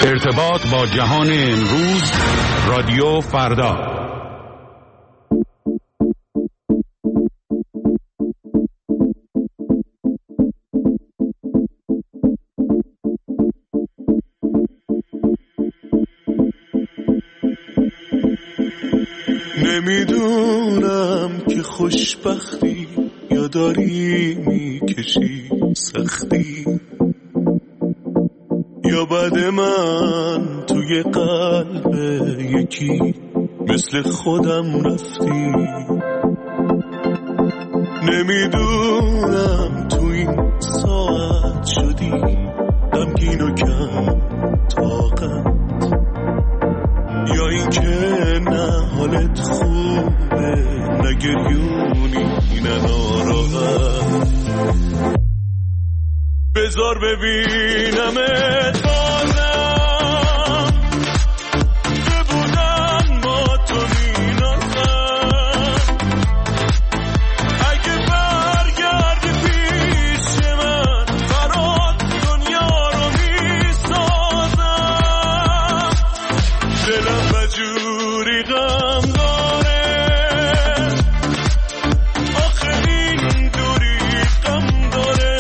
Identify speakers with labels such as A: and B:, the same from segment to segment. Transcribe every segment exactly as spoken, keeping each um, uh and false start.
A: ارتباط با جهان امروز، رادیو فردا.
B: نمیدونم که خوشبختی یا داری میکشی سختی، یا بعد من توی قلب یکی مثل خودم رفتی. نمیدونم تو این ساعت شدی غمگین و کم طاقت، یا این که نه حالت خوبه نه گریونی نه ناراحت. بذار ببینمت بازم که بودن با تو مینازم. اگه برگردی پیش من برات دنیا رو میسازم. دلم بجوری غم داره، آخه این دوری غم داره.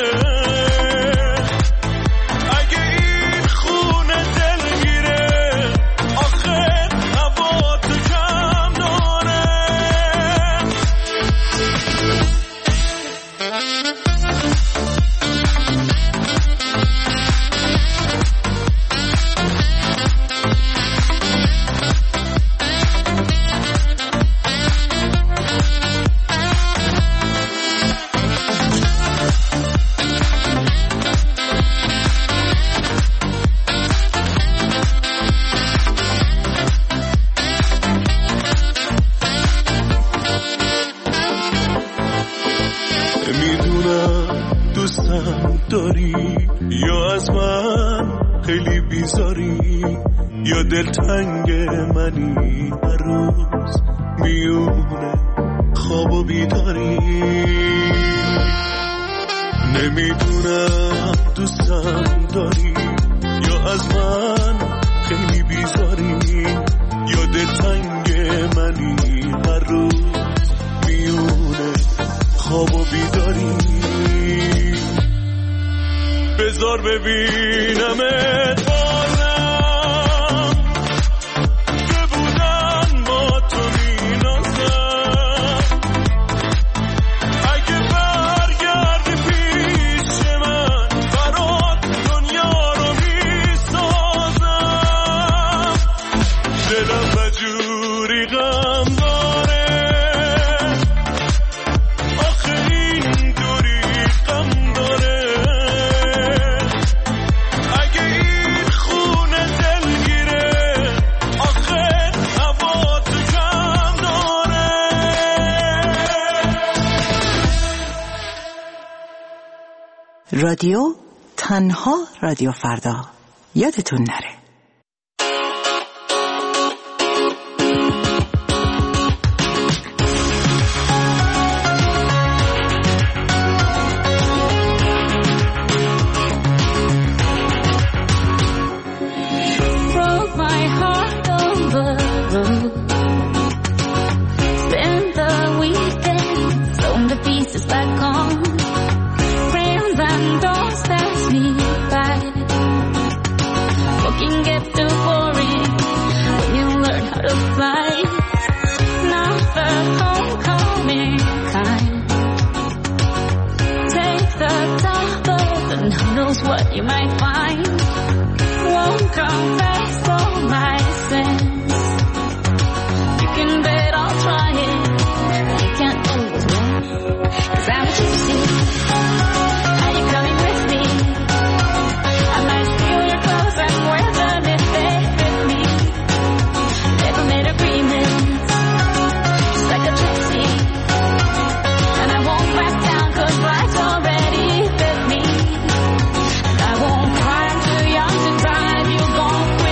B: اگه این خونه دلگیره، آخه هوا تو کم داره. نمیدونم دوستم داری یا از من خیلی بیزاری، یا دلتنگ منی هر روز میونه خواب و بیداری. نمیدونم دوستم داری یا از من خیلی بیزاری، یا دلتنگ منی هر روز میونه خواب و بیداری. بذار ببینمت بازم که بودن با تو مینازم. اگه برگردی پیش من برات دنیا رو میسازم. دلم بجوری غم داره، آخه این دوری غم داره. اگه این خونه دلگیره، آخه هوا تو کم داره.
C: رادیو تنها رادیو فردا، یادتون نره.
D: Broke my heart over road. Spent the weekend thrown to pieces back home. Friends and doors pass me by. Walking gets too boring when you learn how to fly. Not the homecoming kind. Take the top and who knows what you might find. Won't confess all my sins. You can bet I'll try it. You can't always win, 'cause I'm a gypsy. Are you coming with me? I might steal your clothes and wear them if they fit me. Never made agreements, just like a gypsy. And I won't back down 'cause life's already fit me. And I won't cry, I'm too young to drive. You gon' quit.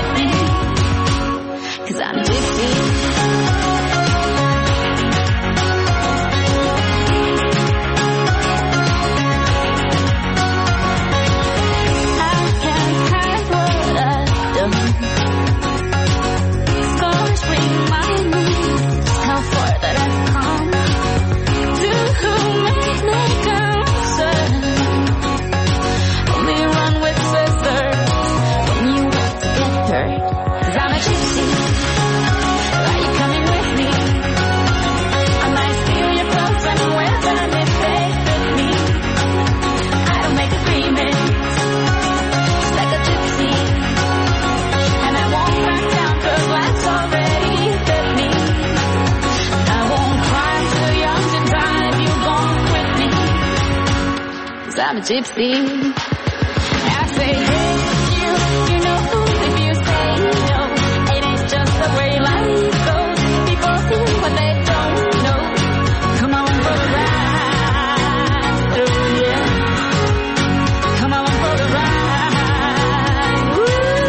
D: a gypsy. I say, hey, you, you know, if you say no, it ain't just the way life goes. People see what they don't know. Come on for the ride, oh yeah. Come on for the ride, woo.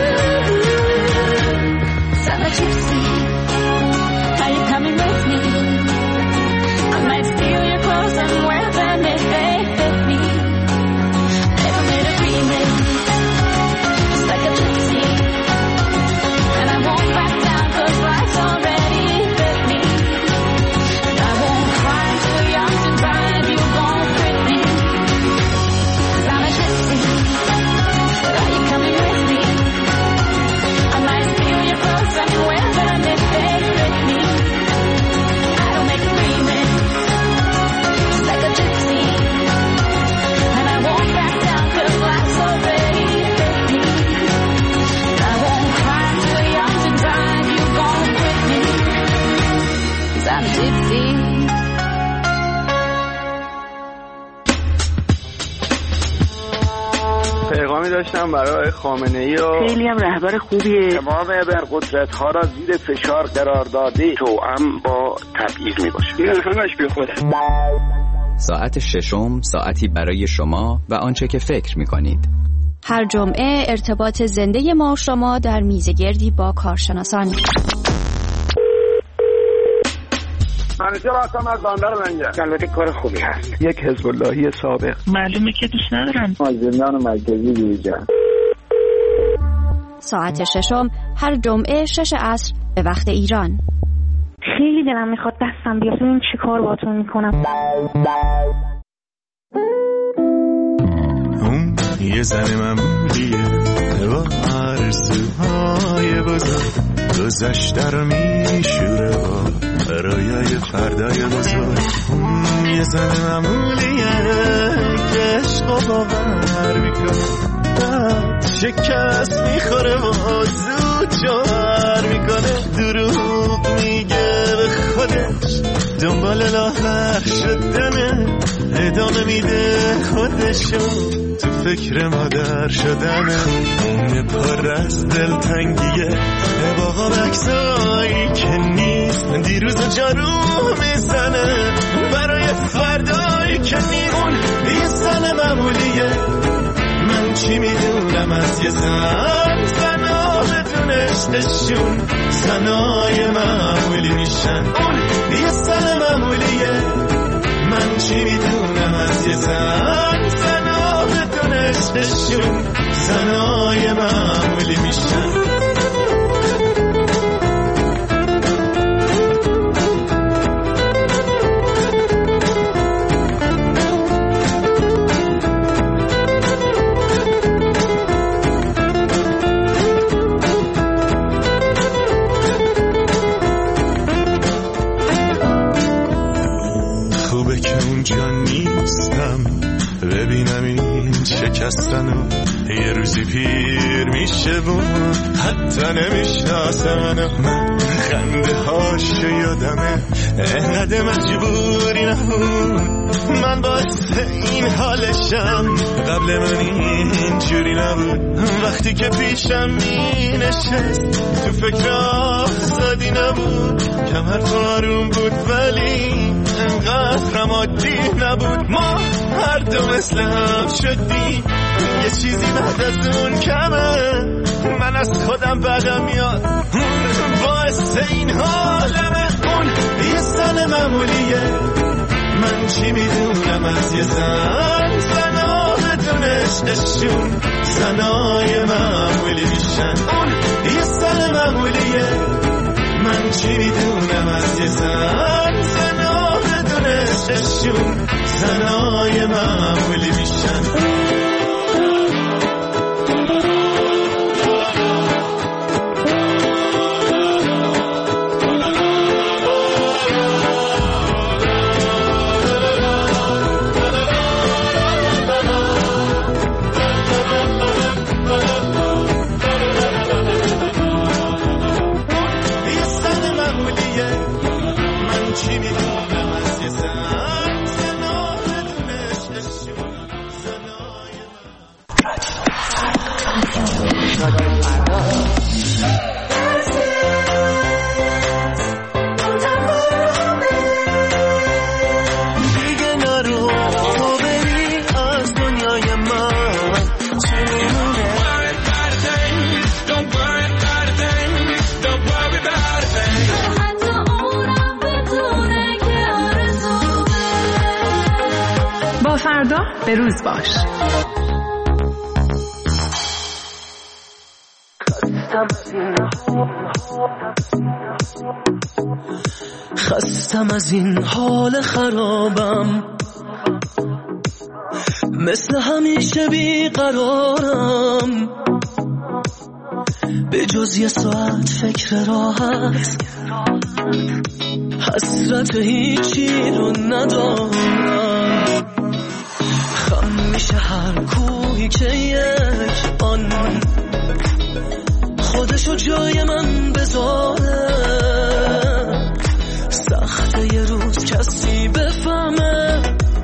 D: So a gypsy, are you coming with me? I might steal your clothes and wear them if they fit me. Never made agreement, just like a gypsy. And I won't back down 'cause life's already fit me. And I won't cry till young to drive you won't quit me. 'Cause I'm a gypsy, but are you coming with me? I might steal your clothes and wear them if they fit me. I don't make agreements, just like a gypsy. And I won't back down 'cause life's already fit me. And I won't cry till young to drive you won't quit me. 'Cause I'm a gypsy.
E: پیغامی داشتم برای خامنه‌ای و
F: خیلی هم رهبر خوبیه.
E: تمام ابرقدرت‌ها را زیر فشار قرار داده توأم با تبعیض میباشه. این همش بی خوده.
G: ساعت ششم، ساعتی برای شما و آنچه که فکر می‌کنید.
H: هر جمعه ارتباط زنده ما و شما در میزگردی با کارشناسان.
E: همیشه راستم از باندر منجه. البته کار خوبی هست. یک حزب اللهی سابق.
F: معلومه که دوست ندارم.
E: از زندان مرکزی بیرون.
H: ساعت ششم هر جمعه شش عصر به وقت ایران.
F: خیلی دلم میخواد دستم بیاد ببین چی کار باتون میکنم.
B: اون یه زن معمولیه با آرزوهای بزرگ، گذشته رو میشوره با رویای فردای بزرگ. اون یه زن معمولیه که عشق و باور میکنه، بعد شکست میخوره و زود جوهر میکنه. دروغ میگه به خودش، دنبال لاغر شدنه، ادامه میده خودشو تو فکر مادر شدنه. اون پر از دلتنگیه باقا بکسایی که نیست، دیروز جارو میزنه برای فردایی که نیست. اون یه زن معمولیه، من چی میدونم از یه زن. زنا بدون عشقشون زنای معمولی میشن. اون یه زن معمولیه، من چی میدونم از یه زن. زنا بدون عشقشون زنای معمولی میشن. ببینم این شکستنو یه روزی پیر میشه و حتی نمیشناسه منو. من خنده هاشو یادمه انقدر مجبوری نبود، من باعث این حالشم. قبل من اینجوری نبود، وقتی که پیشم می نشست تو فکر آزادی نبود. کمر تو آروم بود ولی انقدر هم عادی نبود. ما هر دو مثل هم شدیم، یه چیزی بعد از اون کمه. من از خودم بدم میاد، باعث این حالمه. اون یه زن معمولیه، من چی میدونم از یه زن. زنا بدون عشقشون زنای معمولی میشن. اون یه زن معمولیه، من چی میدونم از یه زن. زنا بدون عشقشون زنای معمولی میشن. چی میدونم از یه زن. زنا بدون عشقشون
I: فردا به روز باش.
J: خستم از این حال خرابم، مثل همیشه بیقرارم، به جز یه ساعت فکر راحت، حسرت هیچی رو ندارم. خم میشه هر کوهی که یک آن خودشو جای من بذاره، سخته یه روز کسی بفهمه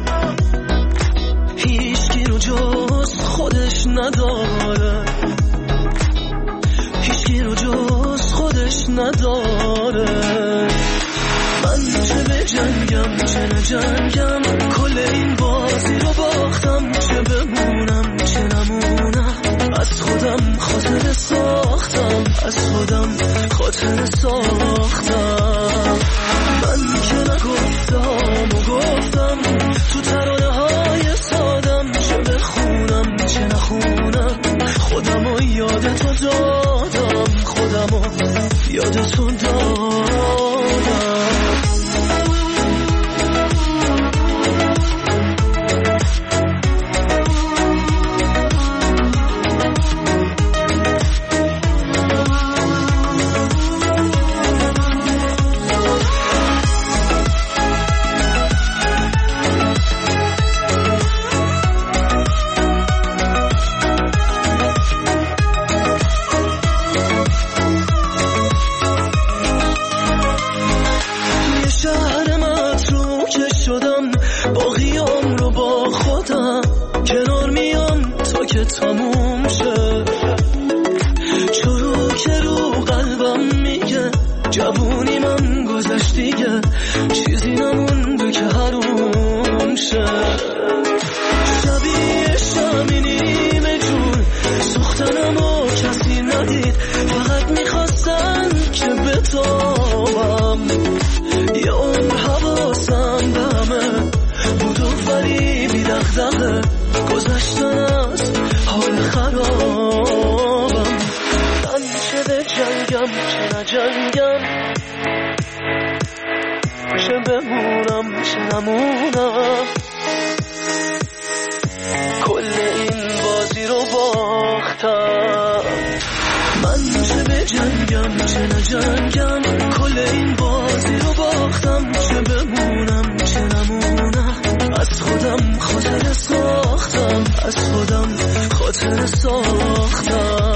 J: هیچکی رو جز خودش نداره، هیچکی رو جز خودش نداره. من چه به جنگم چه نجنگم، کل این بازی رو باختم، چه بمونم چه نمونم، از خودم خاطر ساختم، از خودم خاطر ساختم. من که نگفتم و گفتم تو ترانه های سادم، چه بخونم چه نخونم، خودم و یاد تو دادم، خودم و یاد تو دادم. تموم شه چرو که رو قلبم میگه جوونی من گذشت دیگه، چیزی نمونده که حروم شه. شبیه شمی نیمه جون سوختنم و کسی ندید، فقط میخواستن که بتابم، یه عمر حواسم به همه بود و ولی بی دغدغه گذشتن از حال خرابم. من چه به جنگم چه نجنگم، چه بمونم چه نمونم، کل این بازی رو باختم. من چه به جنگم چه نجنگم، کل این بازی رو باختم، چه بمونم چه نمونم، از خودم خاطر ساختم، از خودم خاطر ساختم.